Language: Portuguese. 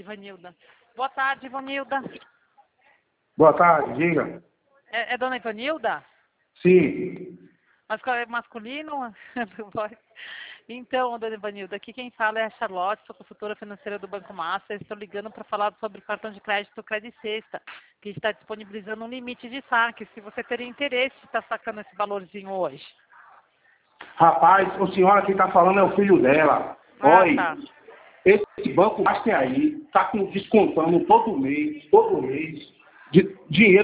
Ivanilda. Boa tarde, Ivanilda. Boa tarde, diga. É dona Ivanilda? Sim. Mas qual é masculino? Então, dona Ivanilda, aqui quem fala é a Charlotte, sou consultora financeira do Banco Master. Estou ligando para falar sobre o cartão de crédito Credit Sexta, que está disponibilizando um limite de saque. Se você teria interesse de estar sacando esse valorzinho hoje. Rapaz, o senhora que está falando é o filho dela. Ah, Olha, tá. esse Banco Master aí está descontando todo mês, de dinheiro